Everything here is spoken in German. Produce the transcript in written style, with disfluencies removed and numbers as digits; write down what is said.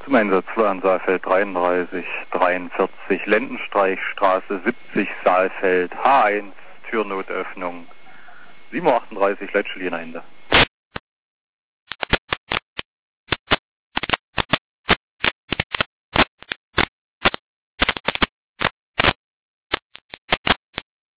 Zum Einsatz an Saalfeld 33, 43, Lendenstreichstraße 70, Saalfeld, H1, Türnotöffnung, 7:38 Uhr, Leitschlienende.